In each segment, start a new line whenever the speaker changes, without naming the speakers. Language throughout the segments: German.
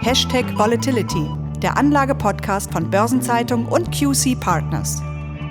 #Volatility, der Anlage-Podcast von Börsenzeitung und QC Partners.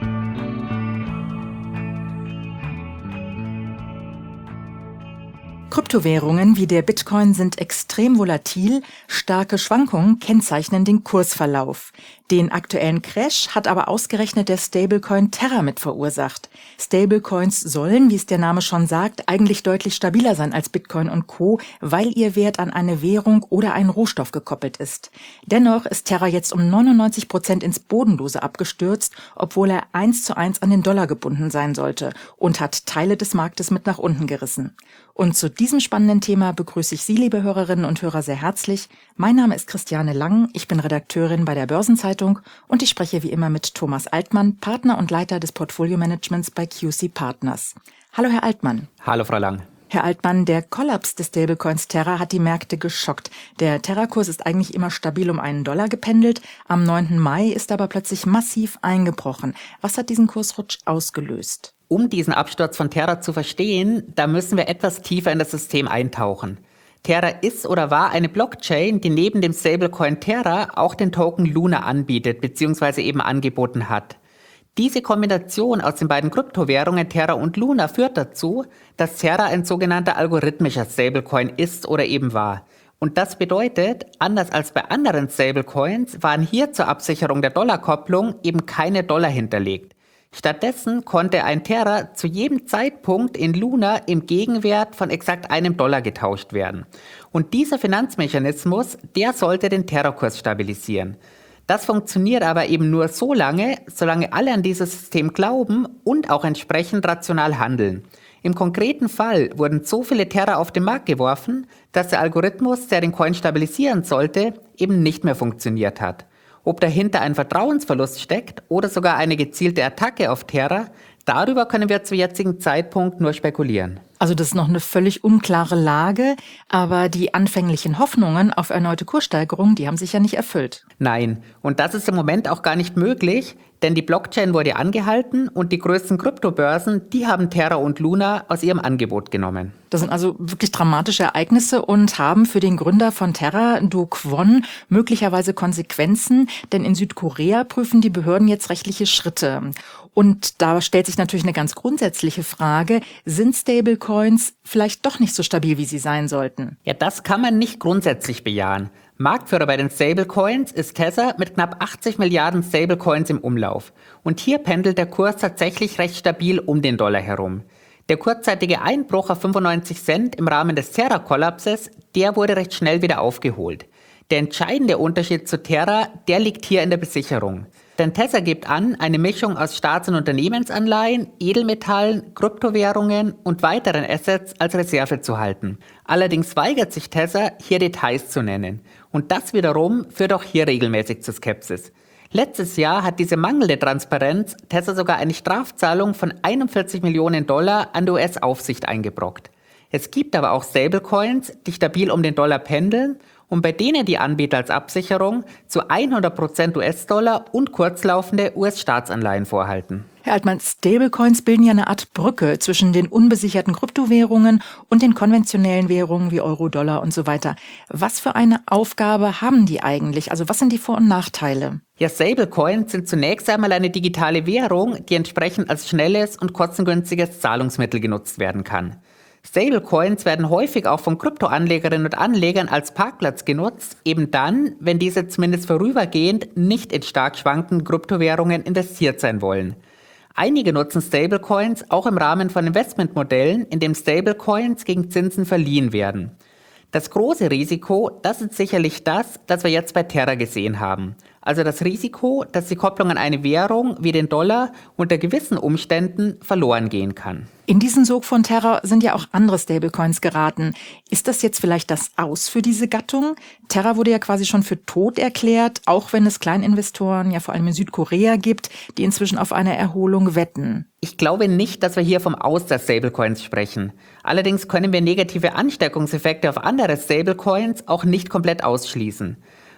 Kryptowährungen wie der Bitcoin sind extrem volatil, starke Schwankungen kennzeichnen den Kursverlauf. Den aktuellen Crash hat aber ausgerechnet der Stablecoin Terra mit verursacht. Stablecoins sollen, wie es der Name schon sagt, eigentlich deutlich stabiler sein als Bitcoin und Co., weil ihr Wert an eine Währung oder einen Rohstoff gekoppelt ist. Dennoch ist Terra jetzt um 99% ins Bodenlose abgestürzt, obwohl er 1:1 an den Dollar gebunden sein sollte und hat Teile des Marktes mit nach unten gerissen. Und zu diesem spannenden Thema begrüße ich Sie, liebe Hörerinnen und Hörer, sehr herzlich. Mein Name ist Christiane Lang, ich bin Redakteurin bei der Börsenzeitung und ich spreche wie immer mit Thomas Altmann, Partner und Leiter des Portfolio-Managements bei QC Partners. Hallo, Herr Altmann.
Hallo, Frau Lang.
Herr Altmann, der Kollaps des Stablecoins Terra hat die Märkte geschockt. Der Terra-Kurs ist eigentlich immer stabil um $1 gependelt. Am 9. Mai ist aber plötzlich massiv eingebrochen. Was hat diesen Kursrutsch ausgelöst?
Um diesen Absturz von Terra zu verstehen, da müssen wir etwas tiefer in das System eintauchen. Terra ist oder war eine Blockchain, die neben dem Stablecoin Terra auch den Token Luna anbietet bzw. eben angeboten hat. Diese Kombination aus den beiden Kryptowährungen Terra und Luna führt dazu, dass Terra ein sogenannter algorithmischer Stablecoin ist oder eben war. Und das bedeutet, anders als bei anderen Stablecoins waren hier zur Absicherung der Dollarkopplung eben keine Dollar hinterlegt. Stattdessen konnte ein Terra zu jedem Zeitpunkt in Luna im Gegenwert von exakt $1 getauscht werden. Und dieser Finanzmechanismus, der sollte den Terra-Kurs stabilisieren. Das funktioniert aber eben nur so lange, solange alle an dieses System glauben und auch entsprechend rational handeln. Im konkreten Fall wurden so viele Terra auf den Markt geworfen, dass der Algorithmus, der den Coin stabilisieren sollte, eben nicht mehr funktioniert hat. Ob dahinter ein Vertrauensverlust steckt oder sogar eine gezielte Attacke auf Terra, darüber können wir zum jetzigen Zeitpunkt nur spekulieren.
Also das ist noch eine völlig unklare Lage, aber die anfänglichen Hoffnungen auf erneute Kurssteigerung, die haben sich ja nicht erfüllt.
Nein, und das ist im Moment auch gar nicht möglich, denn die Blockchain wurde angehalten und die größten Kryptobörsen, die haben Terra und Luna aus ihrem Angebot genommen.
Das sind also wirklich dramatische Ereignisse und haben für den Gründer von Terra, Do Kwon, möglicherweise Konsequenzen, denn in Südkorea prüfen die Behörden jetzt rechtliche Schritte. Und da stellt sich natürlich eine ganz grundsätzliche Frage, sind Stablecoins vielleicht doch nicht so stabil, wie sie sein sollten?
Ja, das kann man nicht grundsätzlich bejahen. Marktführer bei den Stablecoins ist Tether mit knapp 80 Milliarden Stablecoins im Umlauf. Und hier pendelt der Kurs tatsächlich recht stabil um den Dollar herum. Der kurzzeitige Einbruch auf 95 Cent im Rahmen des Terra-Kollapses, der wurde recht schnell wieder aufgeholt. Der entscheidende Unterschied zu Terra, der liegt hier in der Besicherung. Denn Tether gibt an, eine Mischung aus Staats- und Unternehmensanleihen, Edelmetallen, Kryptowährungen und weiteren Assets als Reserve zu halten. Allerdings weigert sich Tether, hier Details zu nennen. Und das wiederum führt auch hier regelmäßig zu Skepsis. Letztes Jahr hat diese mangelnde Transparenz Tether sogar eine Strafzahlung von $41 Millionen an die US-Aufsicht eingebrockt. Es gibt aber auch Stablecoins, die stabil um den Dollar pendeln und bei denen die Anbieter als Absicherung zu 100% US-Dollar und kurzlaufende US-Staatsanleihen vorhalten.
Herr Altmann, Stablecoins bilden ja eine Art Brücke zwischen den unbesicherten Kryptowährungen und den konventionellen Währungen wie Euro, Dollar und so weiter. Was für eine Aufgabe haben die eigentlich? Also was sind die Vor- und Nachteile?
Ja, Stablecoins sind zunächst einmal eine digitale Währung, die entsprechend als schnelles und kostengünstiges Zahlungsmittel genutzt werden kann. Stablecoins werden häufig auch von Kryptoanlegerinnen und Anlegern als Parkplatz genutzt, eben dann, wenn diese zumindest vorübergehend nicht in stark schwankenden Kryptowährungen investiert sein wollen. Einige nutzen Stablecoins auch im Rahmen von Investmentmodellen, in dem Stablecoins gegen Zinsen verliehen werden. Das große Risiko, das ist sicherlich das wir jetzt bei Terra gesehen haben. Also das Risiko, dass die Kopplung an eine Währung wie den Dollar unter gewissen Umständen verloren gehen kann.
In diesen Sog von Terra sind ja auch andere Stablecoins geraten. Ist das jetzt vielleicht das Aus für diese Gattung? Terra wurde ja quasi schon für tot erklärt, auch wenn es Kleininvestoren, ja vor allem in Südkorea gibt, die inzwischen auf eine Erholung wetten.
Ich glaube nicht, dass wir hier vom Aus der Stablecoins sprechen. Allerdings können wir negative Ansteckungseffekte auf andere Stablecoins auch nicht komplett ausschließen.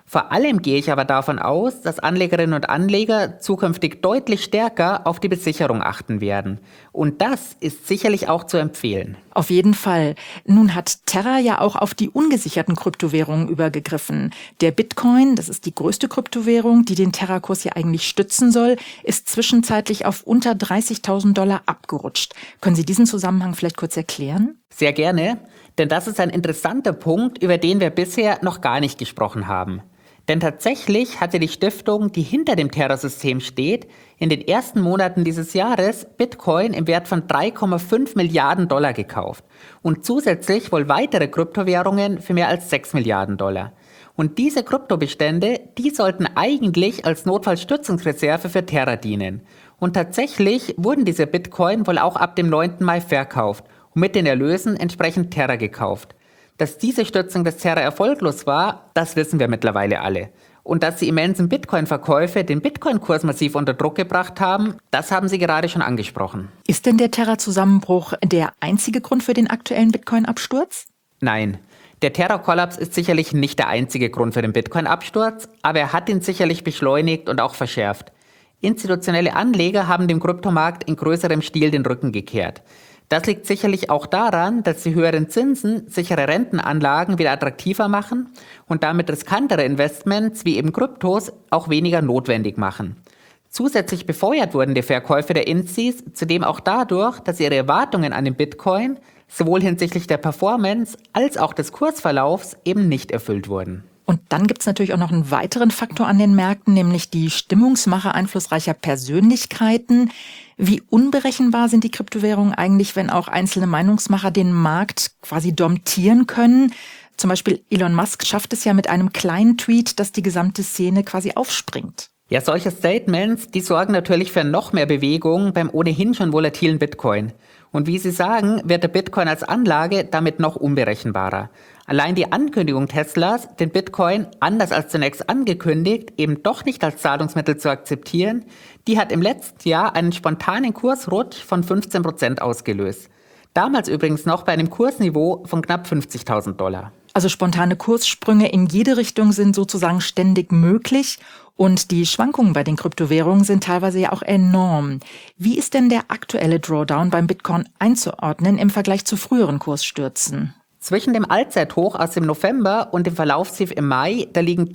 Vor allem gehe ich aber davon aus, dass Anlegerinnen und Anleger zukünftig deutlich stärker auf die Besicherung achten werden. Und das ist sicherlich auch zu empfehlen.
Auf jeden Fall. Nun hat Terra ja auch auf die ungesicherten Kryptowährungen übergegriffen. Der Bitcoin, das ist die größte Kryptowährung, die den Terra-Kurs ja eigentlich stützen soll, ist zwischenzeitlich auf unter $30.000 abgerutscht. Können Sie diesen Zusammenhang vielleicht kurz erklären?
Sehr gerne, denn das ist ein interessanter Punkt, über den wir bisher noch gar nicht gesprochen haben. Denn tatsächlich hatte die Stiftung, die hinter dem Terra-System steht, in den ersten Monaten dieses Jahres Bitcoin im Wert von $3,5 Milliarden gekauft und zusätzlich wohl weitere Kryptowährungen für mehr als $6 Milliarden. Und diese Kryptobestände, die sollten eigentlich als Notfallstützungsreserve für Terra dienen. Und tatsächlich wurden diese Bitcoin wohl auch ab dem 9. Mai verkauft und mit den Erlösen entsprechend Terra gekauft. Dass diese Stützung des Terra erfolglos war, das wissen wir mittlerweile alle. Und dass die immensen Bitcoin-Verkäufe den Bitcoin-Kurs massiv unter Druck gebracht haben, das haben Sie gerade schon angesprochen.
Ist denn der Terra-Zusammenbruch der einzige Grund für den aktuellen Bitcoin-Absturz?
Nein, der Terra-Kollaps ist sicherlich nicht der einzige Grund für den Bitcoin-Absturz, aber er hat ihn sicherlich beschleunigt und auch verschärft. Institutionelle Anleger haben dem Kryptomarkt in größerem Stil den Rücken gekehrt. Das liegt sicherlich auch daran, dass die höheren Zinsen sichere Rentenanlagen wieder attraktiver machen und damit riskantere Investments wie eben Kryptos auch weniger notwendig machen. Zusätzlich befeuert wurden die Verkäufe der Insis zudem auch dadurch, dass ihre Erwartungen an den Bitcoin sowohl hinsichtlich der Performance als auch des Kursverlaufs eben nicht erfüllt wurden.
Und dann gibt es natürlich auch noch einen weiteren Faktor an den Märkten, nämlich die Stimmungsmache einflussreicher Persönlichkeiten. Wie unberechenbar sind die Kryptowährungen eigentlich, wenn auch einzelne Meinungsmacher den Markt quasi domptieren können? Zum Beispiel Elon Musk schafft es ja mit einem kleinen Tweet, dass die gesamte Szene quasi aufspringt.
Ja, solche Statements, die sorgen natürlich für noch mehr Bewegung beim ohnehin schon volatilen Bitcoin. Und wie Sie sagen, wird der Bitcoin als Anlage damit noch unberechenbarer. Allein die Ankündigung Teslas, den Bitcoin, anders als zunächst angekündigt, eben doch nicht als Zahlungsmittel zu akzeptieren, die hat im letzten Jahr einen spontanen Kursrutsch von 15% ausgelöst. Damals übrigens noch bei einem Kursniveau von knapp $50.000.
Also spontane Kurssprünge in jede Richtung sind sozusagen ständig möglich und die Schwankungen bei den Kryptowährungen sind teilweise ja auch enorm. Wie ist denn der aktuelle Drawdown beim Bitcoin einzuordnen im Vergleich zu früheren Kursstürzen?
Zwischen dem Allzeithoch aus dem November und dem Verlaufstief im Mai, da liegen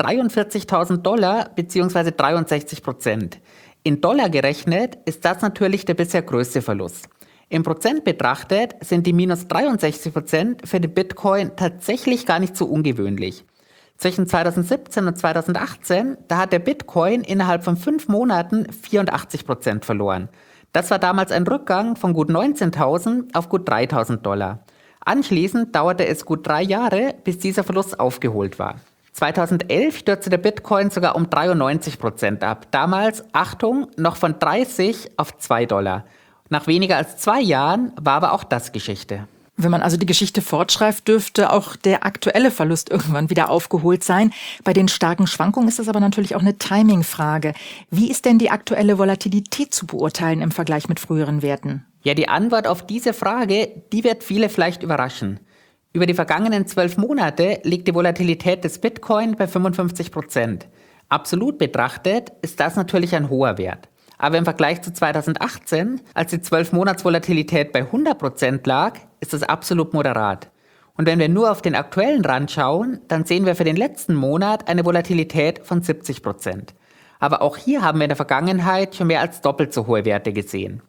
$43.000 bzw. 63%. In Dollar gerechnet ist das natürlich der bisher größte Verlust. Im Prozent betrachtet sind die minus 63% für den Bitcoin tatsächlich gar nicht so ungewöhnlich. Zwischen 2017 und 2018, da hat der Bitcoin innerhalb von 5 Monaten 84% verloren. Das war damals ein Rückgang von gut 19.000 auf gut $3.000. Anschließend dauerte es gut 3 Jahre, bis dieser Verlust aufgeholt war. 2011 stürzte der Bitcoin sogar um 93% ab. Damals, Achtung, noch von 30 auf $2. Nach weniger als 2 Jahren war aber auch das Geschichte.
Wenn man also die Geschichte fortschreibt, dürfte auch der aktuelle Verlust irgendwann wieder aufgeholt sein. Bei den starken Schwankungen ist das aber natürlich auch eine Timing-Frage. Wie ist denn die aktuelle Volatilität zu beurteilen im Vergleich mit früheren Werten?
Ja, die Antwort auf diese Frage, die wird viele vielleicht überraschen. Über die vergangenen 12 Monate liegt die Volatilität des Bitcoin bei 55%. Absolut betrachtet ist das natürlich ein hoher Wert. Aber im Vergleich zu 2018, als die 12-Monats-Volatilität bei 100% lag, ist das absolut moderat. Und wenn wir nur auf den aktuellen Rand schauen, dann sehen wir für den letzten Monat eine Volatilität von 70%. Aber auch hier haben wir in der Vergangenheit schon mehr als doppelt so hohe Werte gesehen.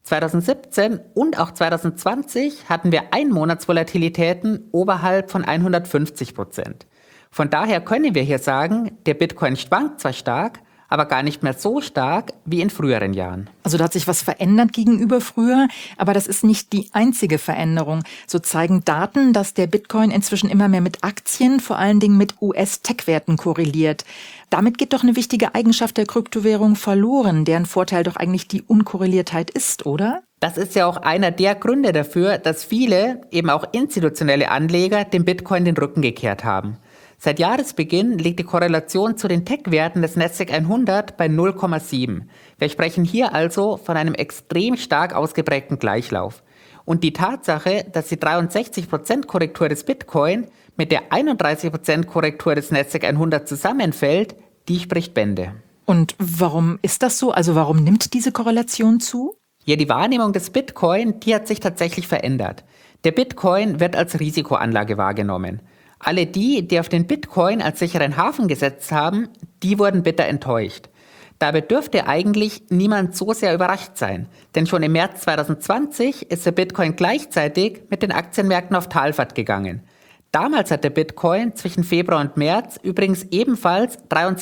2017 und auch 2020 hatten wir Einmonatsvolatilitäten oberhalb von 150%. Von daher können wir hier sagen, der Bitcoin schwankt zwar stark, aber gar nicht mehr so stark wie in früheren Jahren.
Also da hat sich was verändert gegenüber früher, aber das ist nicht die einzige Veränderung. So zeigen Daten, dass der Bitcoin inzwischen immer mehr mit Aktien, vor allen Dingen mit US-Tech-Werten korreliert. Damit geht doch eine wichtige Eigenschaft der Kryptowährung verloren, deren Vorteil doch eigentlich die Unkorreliertheit ist, oder?
Das ist ja auch einer der Gründe dafür, dass viele, eben auch institutionelle Anleger, dem Bitcoin den Rücken gekehrt haben. Seit Jahresbeginn liegt die Korrelation zu den Tech-Werten des Nasdaq 100 bei 0,7. Wir sprechen hier also von einem extrem stark ausgeprägten Gleichlauf. Und die Tatsache, dass die 63% Korrektur des Bitcoin mit der 31% Korrektur des Nasdaq 100 zusammenfällt, die spricht Bände.
Und warum ist das so? Also warum nimmt diese Korrelation zu?
Ja, die Wahrnehmung des Bitcoin, die hat sich tatsächlich verändert. Der Bitcoin wird als Risikoanlage wahrgenommen. Alle die auf den Bitcoin als sicheren Hafen gesetzt haben, die wurden bitter enttäuscht. Dabei dürfte eigentlich niemand so sehr überrascht sein, denn schon im März 2020 ist der Bitcoin gleichzeitig mit den Aktienmärkten auf Talfahrt gegangen. Damals hat der Bitcoin zwischen Februar und März übrigens ebenfalls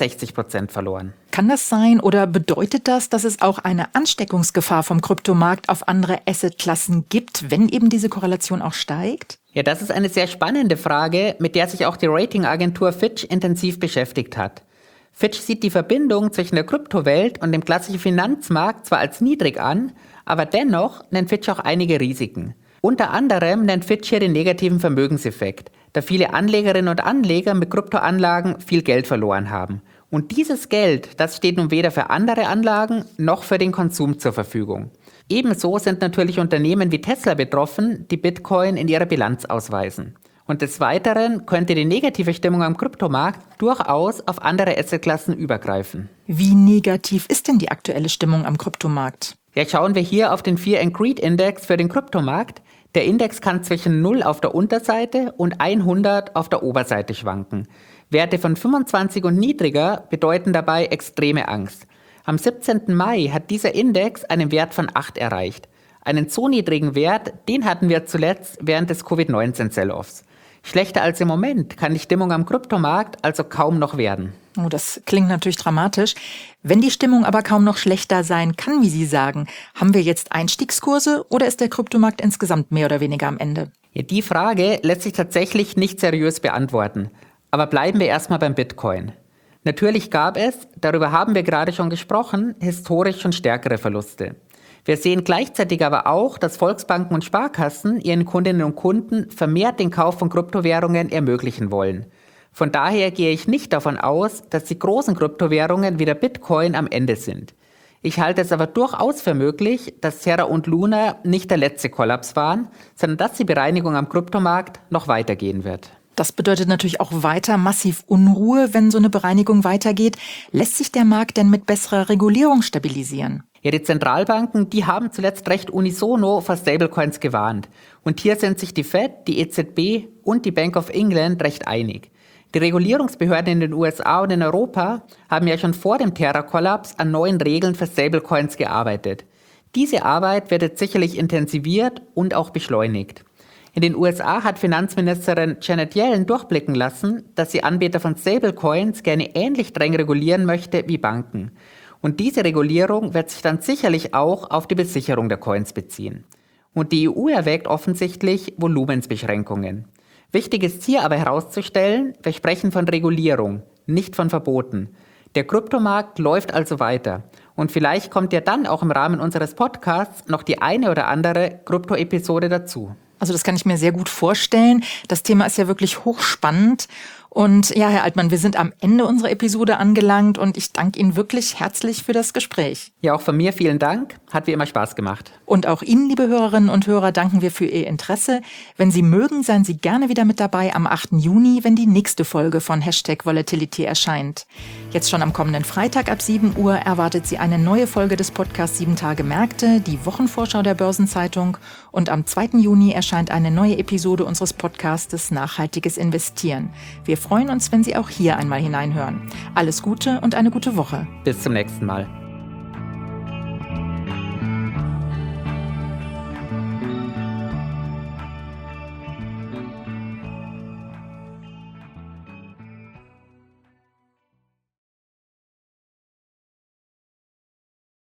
63% verloren.
Kann das sein oder bedeutet das, dass es auch eine Ansteckungsgefahr vom Kryptomarkt auf andere Assetklassen gibt, wenn eben diese Korrelation auch steigt?
Ja, das ist eine sehr spannende Frage, mit der sich auch die Ratingagentur Fitch intensiv beschäftigt hat. Fitch sieht die Verbindung zwischen der Kryptowelt und dem klassischen Finanzmarkt zwar als niedrig an, aber dennoch nennt Fitch auch einige Risiken. Unter anderem nennt Fitch hier den negativen Vermögenseffekt, da viele Anlegerinnen und Anleger mit Kryptoanlagen viel Geld verloren haben. Und dieses Geld, das steht nun weder für andere Anlagen noch für den Konsum zur Verfügung. Ebenso sind natürlich Unternehmen wie Tesla betroffen, die Bitcoin in ihrer Bilanz ausweisen. Und des Weiteren könnte die negative Stimmung am Kryptomarkt durchaus auf andere Assetklassen übergreifen.
Wie negativ ist denn die aktuelle Stimmung am Kryptomarkt?
Ja, schauen wir hier auf den Fear and Greed Index für den Kryptomarkt. Der Index kann zwischen 0 auf der Unterseite und 100 auf der Oberseite schwanken. Werte von 25 und niedriger bedeuten dabei extreme Angst. Am 17. Mai hat dieser Index einen Wert von 8 erreicht. Einen so niedrigen Wert, den hatten wir zuletzt während des Covid-19-Sell-Offs. Schlechter als im Moment kann die Stimmung am Kryptomarkt also kaum noch werden.
Oh, das klingt natürlich dramatisch. Wenn die Stimmung aber kaum noch schlechter sein kann, wie Sie sagen, haben wir jetzt Einstiegskurse oder ist der Kryptomarkt insgesamt mehr oder weniger am Ende?
Ja, die Frage lässt sich tatsächlich nicht seriös beantworten. Aber bleiben wir erstmal beim Bitcoin. Natürlich gab es, darüber haben wir gerade schon gesprochen, historisch schon stärkere Verluste. Wir sehen gleichzeitig aber auch, dass Volksbanken und Sparkassen ihren Kundinnen und Kunden vermehrt den Kauf von Kryptowährungen ermöglichen wollen. Von daher gehe ich nicht davon aus, dass die großen Kryptowährungen wie der Bitcoin am Ende sind. Ich halte es aber durchaus für möglich, dass Terra und Luna nicht der letzte Kollaps waren, sondern dass die Bereinigung am Kryptomarkt noch weitergehen wird.
Das bedeutet natürlich auch weiter massiv Unruhe, wenn so eine Bereinigung weitergeht. Lässt sich der Markt denn mit besserer Regulierung stabilisieren?
Ja, die Zentralbanken, die haben zuletzt recht unisono vor Stablecoins gewarnt. Und hier sind sich die Fed, die EZB und die Bank of England recht einig. Die Regulierungsbehörden in den USA und in Europa haben ja schon vor dem Terra-Kollaps an neuen Regeln für Stablecoins gearbeitet. Diese Arbeit wird jetzt sicherlich intensiviert und auch beschleunigt. In den USA hat Finanzministerin Janet Yellen durchblicken lassen, dass sie Anbieter von Stablecoins gerne ähnlich streng regulieren möchte wie Banken. Und diese Regulierung wird sich dann sicherlich auch auf die Besicherung der Coins beziehen. Und die EU erwägt offensichtlich Volumensbeschränkungen. Wichtig ist hier aber herauszustellen, wir sprechen von Regulierung, nicht von Verboten. Der Kryptomarkt läuft also weiter. Und vielleicht kommt ja dann auch im Rahmen unseres Podcasts noch die eine oder andere Krypto-Episode dazu.
Also das kann ich mir sehr gut vorstellen. Das Thema ist ja wirklich hochspannend. Und ja, Herr Altmann, wir sind am Ende unserer Episode angelangt und ich danke Ihnen wirklich herzlich für das Gespräch.
Ja, auch von mir vielen Dank. Hat wie immer Spaß gemacht.
Und auch Ihnen, liebe Hörerinnen und Hörer, danken wir für Ihr Interesse. Wenn Sie mögen, seien Sie gerne wieder mit dabei am 8. Juni, wenn die nächste Folge von #Volatility erscheint. Jetzt schon am kommenden Freitag ab 7 Uhr erwartet Sie eine neue Folge des Podcasts 7 Tage Märkte, die Wochenvorschau der Börsenzeitung. Und am 2. Juni erscheint eine neue Episode unseres Podcastes Nachhaltiges Investieren. Wir freuen uns, wenn Sie auch hier einmal hineinhören. Alles Gute und eine gute Woche.
Bis zum nächsten Mal.